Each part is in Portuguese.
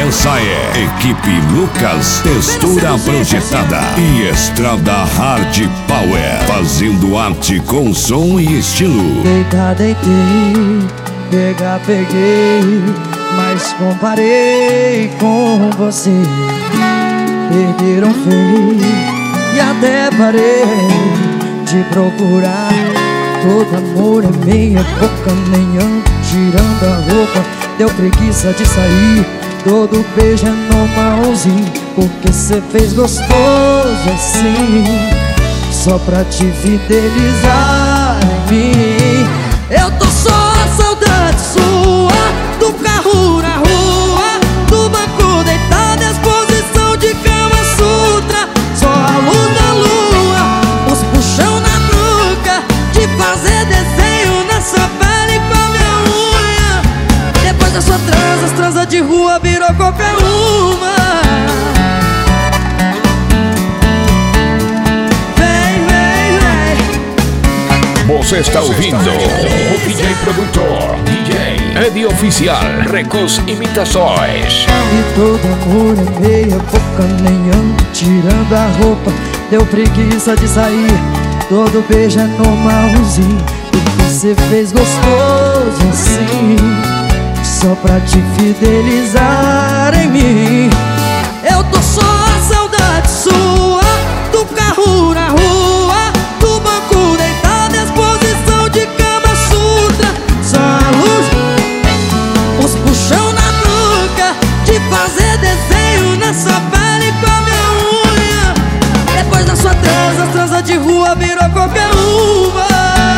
Essa é Equipe Lucas, textura projetada e Estrada Hard Power, fazendo arte com som e estilo. Deitar, deitei, pegar, peguei, mas comparei com você. Perderam feio e até parei de procurar. Todo amor é meia boca, nem ando tirando a roupa. Deu preguiça de sair, todo beijo é normalzinho, porque cê fez gostoso assim, só pra te fidelizar em mim. Eu tô só a saudade sua, do carro na rua, do banco deitado, exposição de Kama Sutra. Só a luz da lua, os puxão na nuca, de fazer desenho nessa pele com a minha unha. Depois da sua transa, as transas de rua virou qualquer uma. Você está ouvindo o DJ produtor DJ Edi Oficial Recus Imitações. E todo amor é meia boca, nem ando tirando a roupa. Deu preguiça de sair, todo beijo é normalzinho, porque você fez gostoso assim, só pra te fidelizar em mim. Eu tô só a saudade sua, do carro na rua, do banco deitado, exposição de Kama Sutra. Só a luz, os puxão na nuca, de fazer desenho nessa pele com a minha unha. Depois da sua transa, as transas de rua virou qualquer uma.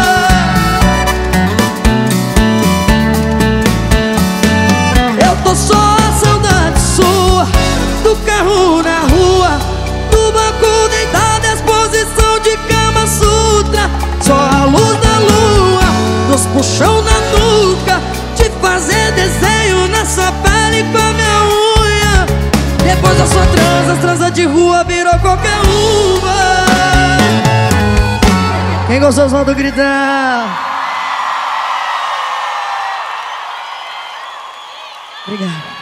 Eu tô só a saudade sua, do carro na rua, do banco deitado, exposição de Kama Sutra. Só a luz da lua, dos puxão na nuca, de fazer desenho nessa pele com a minha unha. Depois da sua transa, as transas de rua virou qualquer uma. Quem gostou, solta o gritão. Obrigado.